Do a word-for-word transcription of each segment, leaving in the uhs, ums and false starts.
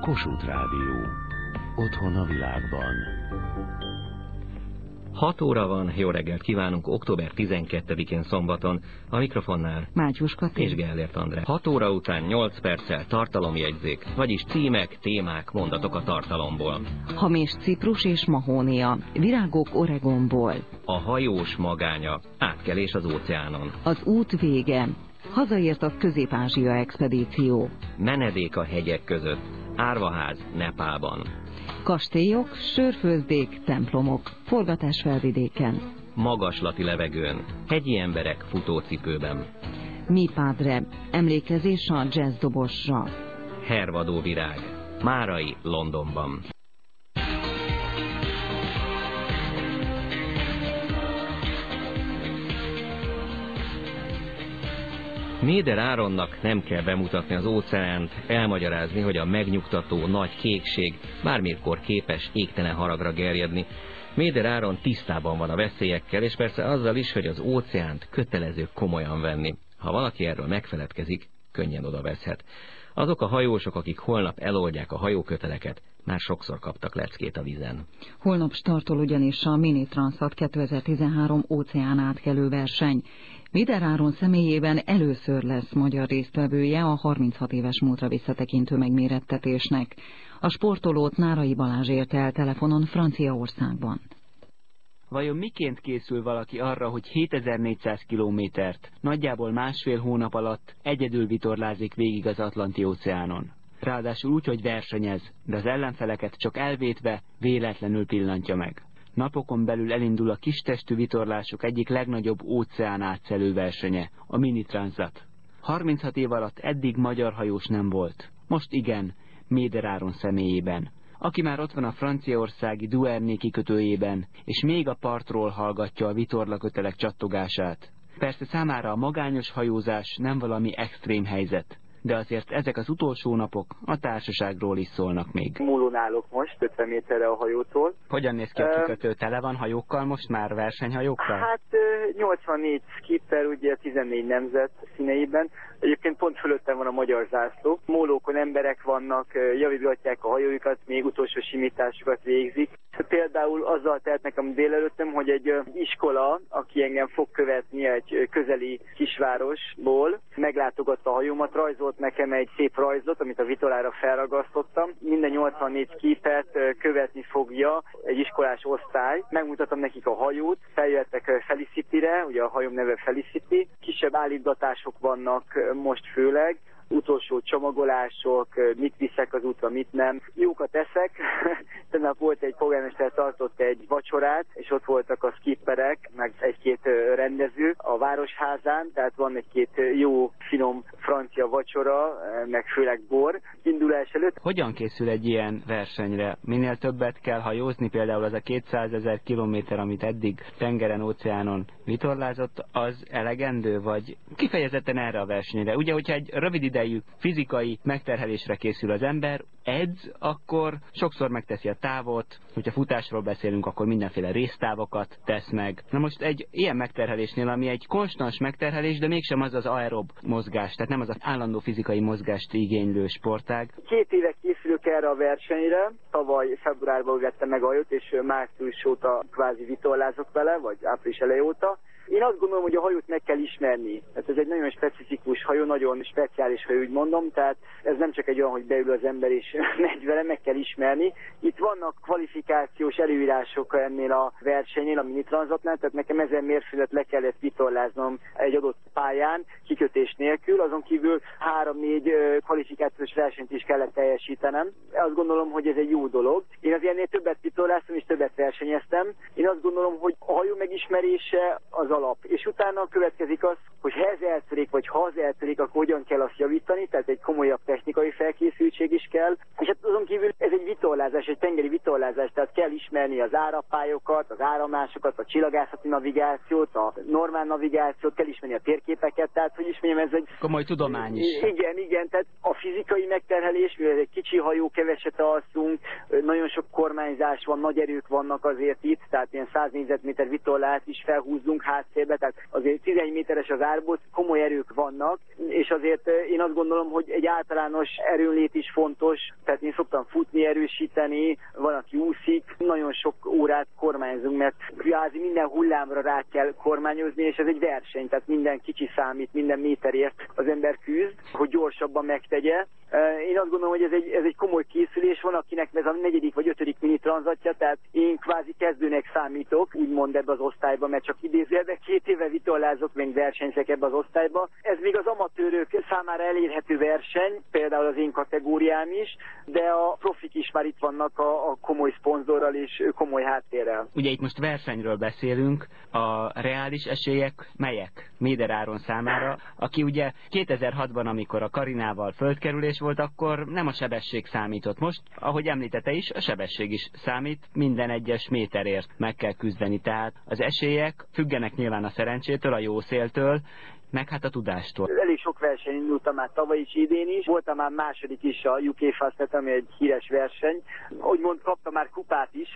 Kossuth Rádió. Otthon a világban. hat óra van, jó reggelt kívánunk, október tizenkettedikén szombaton, a mikrofonnál Mátyus Kati és Gellért András. hat óra után nyolc perccel tartalomjegyzék, vagyis címek, témák, mondatok a tartalomból. Hamis ciprus és mahónia, virágok Oregonból. A hajós magánya, átkelés az óceánon. Az út vége, hazaért a Közép-Ázsia expedíció. Menedék a hegyek között, árvaház Nepálban. Kastélyok, sörfőzdék, templomok, forgatás felvidéken. Magaslati levegőn, hegyi emberek futócipőben. Mi padre, emlékezés a jazzdobosra. Hervadó virág, Márai Londonban. Méder Áronnak nem kell bemutatni az óceánt, elmagyarázni, hogy a megnyugtató nagy kékség bármikor képes égtelen haragra gerjedni. Méder Áron tisztában van a veszélyekkel, és persze azzal is, hogy az óceánt kötelező komolyan venni. Ha valaki erről megfeledkezik, könnyen odaveszhet. Azok a hajósok, akik holnap eloldják a hajóköteleket, már sokszor kaptak leckét a vízen. Holnap startol ugyanis a Mini Transat kétezer-tizenhárom óceán átkelő verseny. Méder Áron személyében először lesz magyar résztvevője a harminchat éves múltra visszatekintő megmérettetésnek. A sportolót Nárai Balázs érte el telefonon Franciaországban. Vajon miként készül valaki arra, hogy hétezer-négyszáz kilométert, nagyjából másfél hónap alatt egyedül vitorlázik végig az Atlanti-óceánon? Ráadásul úgy, hogy versenyez, de az ellenfeleket csak elvétve, véletlenül pillantja meg. Napokon belül elindul a kistestű vitorlások egyik legnagyobb óceán átszelő versenye, a Mini Transat. harminchat év alatt eddig magyar hajós nem volt. Most igen, Méder Áron személyében, aki már ott van a franciaországi Douarnenez kikötőjében, és még a partról hallgatja a vitorlakötelek csattogását. Persze számára a magányos hajózás nem valami extrém helyzet, de azért ezek az utolsó napok a társaságról is szólnak még. Múlón állok most, ötven méterre a hajótól. Hogyan néz ki a kikötő? Tele van hajókkal most már, versenyhajókkal? Hát nyolcvannégy skipper, ugye tizennégy nemzet színeiben. Egyébként pont fölöttem van a magyar zászló. Mólókon emberek vannak, javítgatják a hajóikat, még utolsó simításokat végzik. Például azzal telt nekem délelőttem, hogy egy iskola, aki engem fog követni egy közeli kisvárosból, meglátogatta a hajómat, rajzolt nekem egy szép rajzot, amit a vitorlára felragasztottam. Minden nyolcvannégy skipert követni fogja egy iskolás osztály. Megmutatom nekik a hajót, feljöttek Felicity-re, ugye a hajóm neve Felicity. Kisebb állítgatások vannak most főleg, utolsó csomagolások, mit viszek az útra, mit nem. Jókat eszek. Tegnap volt egy polgármester, tartott egy vacsorát, és ott voltak a skipperek, meg egy-két rendező a városházán, tehát van egy-két jó, finom francia vacsora, meg főleg bor indulás előtt. Hogyan készül egy ilyen versenyre? Minél többet kell hajózni, például az a kétszázezer kilométer, amit eddig tengeren, óceánon vitorlázott, az elegendő, vagy kifejezetten erre a versenyre? Ugye, hogyha egy rövid idejű fizikai megterhelésre készül az ember, edz, akkor sokszor megteszi a távot, hogyha futásról beszélünk, akkor mindenféle résztávokat tesz meg. Na most egy ilyen megterhelésnél, ami egy konstans megterhelés, de mégsem az az aerob mozgás, tehát nem az az állandó fizikai mozgást igénylő sportág. Két éve készülök erre a versenyre, tavaly februárban vettem meg a hajót, és március óta kvázi vitorlázok vele, vagy április eleje óta. Én azt gondolom, hogy a hajót meg kell ismerni. Tehát ez egy nagyon specifikus hajó, nagyon speciális hajó, úgy mondom, tehát ez nem csak egy olyan, hogy beül az ember és megy vele, meg kell ismerni. Itt vannak kvalifikációs előírások ennél a versenynél, a Mini Transatnál, tehát nekem ezer mérföldet le kellett vitorláznom egy adott pályán, kikötés nélkül, azon kívül három-négy kvalifikációs versenyt is kellett teljesítenem. Azt gondolom, hogy ez egy jó dolog. Én az ilyennél többet vitorláztam és többet versenyeztem. Én azt gondolom, hogy a hajó megismerése az alap. És utána következik az, hogy ha ez eltörik, vagy ha az eltörik, akkor hogyan kell azt javítani, tehát egy komolyabb technikai felkészültség is kell. És hát azon kívül ez egy vitorlázás, egy tengeri vitorlázás, tehát kell ismerni ismerni az árapályokat, az áramlásokat, a csillagászati navigációt, a normál navigációt, kell ismerni a térképeket, tehát hogy ismerjem, ez egy... Komoly tudomány is. Igen, igen, tehát a fizikai megterhelés, mivel ez egy kicsi hajó, keveset alszunk, nagyon sok kormányzás van, nagy erők vannak azért itt, tehát ilyen száz négyzetméter vitorlát is felhúzzunk háttérbe, tehát azért tizenegy méteres az árbóc, komoly erők vannak, és azért én azt gondolom, hogy egy általános erőnlét is fontos, tehát én szoktam futni, erősíteni, van, aki úszik, nagyon sok órát kormányzunk, mert kvázi minden hullámra rá kell kormányozni, és ez egy verseny, tehát minden kicsi számít, minden méterért az ember küzd, hogy gyorsabban megtegye. Én azt gondolom, hogy ez egy, ez egy komoly készülés, van, akinek ez a negyedik vagy ötödik mini tranzatja, tehát én kvázi kezdőnek számítok, úgymond ebbe az osztályba, mert csak idézőjelben két éve vitorlázok, még versenyzek ebbe az osztályba. Ez még az amatőrök számára elérhető verseny, például az én kategóriám is, de a profik is már itt vannak a, a komoly szponzorral és komoly háttérrel. Ugye itt most versenyről beszélünk, a reális esélyek melyek Méder Áron számára, aki ugye kétezer-hatban, amikor a Karinával földkerülés volt, akkor nem a sebesség számított. Most, ahogy említette is, a sebesség is számít, minden egyes méterért meg kell küzdeni. Tehát az esélyek függenek nyilván a szerencsétől, a jó széltől, meg hát a tudástól. Elég sok verseny indultam már tavaly is, idén is. Voltam már második is a U K Fastnet, ami egy híres verseny. Úgymond kaptam már kupát is,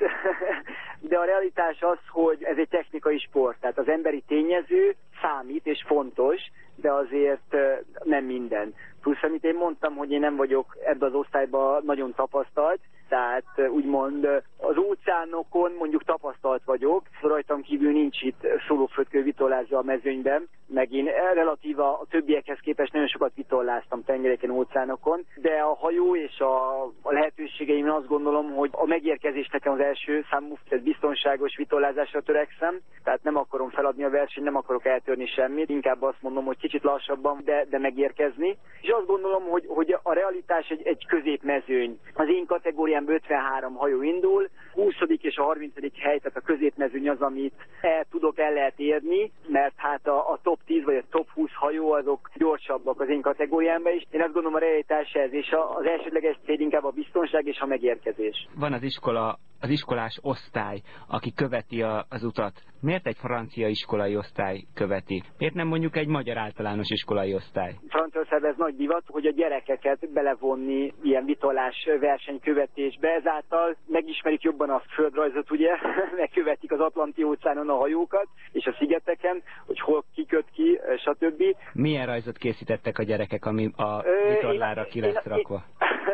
de a realitás az, hogy ez egy technikai sport. Tehát az emberi tényező számít és fontos, de azért nem minden. Plusz, amit én mondtam, hogy én nem vagyok ebbe az osztályban nagyon tapasztalt, tehát úgymond az óceánokon mondjuk tapasztalt vagyok, rajtam kívül nincs itt szólóföldkő vitorlázó a mezőnyben, meg én relatíva a többiekhez képest nagyon sokat vitorláztam tengereken, óceánokon, de a hajó és a, a lehetőségeim, azt gondolom, hogy a megérkezés nekem az első számú, ez biztonságos vitorlázásra törekszem, tehát nem akarom feladni a versenyt, nem akarok eltörni semmit, inkább azt mondom, hogy kicsit lassabban, de, de megérkezni. És azt gondolom, hogy, hogy a realitás egy, egy középmezőny. Az én kategóriámban ötvenhárom hajó indul, huszadik és a harmincadik hely, tehát a középmezőny az, amit el tudok, el lehet érni, mert hát a, a top tíz vagy a top húsz hajó azok gyorsabbak az én kategóriámban is. Én azt gondolom, a realitás ez, és az elsődleges cél inkább a biztonság és a megérkezés. Van az iskola, az iskolás osztály, aki követi a, az utat. Miért egy francia iskolai osztály követi? Miért nem mondjuk egy magyar általános iskolai osztály? Franciaországban ez nagy divat, hogy a gyerekeket belevonni ilyen vitorlás versenykövetésbe, ezáltal megismerik jobban a földrajzot, ugye, megkövetik az Atlanti-óceánon a hajókat, és a szigeteken, hogy hol kiköt ki, stb. Milyen rajzot készítettek a gyerekek, ami a vitorlára ki lesz rakva?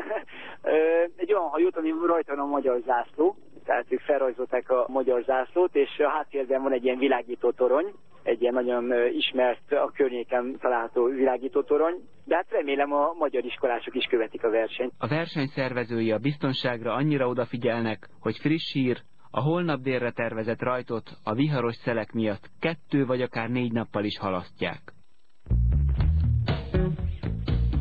Egy olyan hajót, ami rajta van a magyar zászló, tehát ők felrajzolták a magyar zászlót, és a háttérben van egy ilyen világító torony, egy ilyen nagyon ismert, a környéken található világító torony, de hát remélem a magyar iskolások is követik a versenyt. A verseny szervezői a biztonságra annyira odafigyelnek, hogy friss hír, a holnap délre tervezett rajtot a viharos szelek miatt kettő vagy akár négy nappal is halasztják.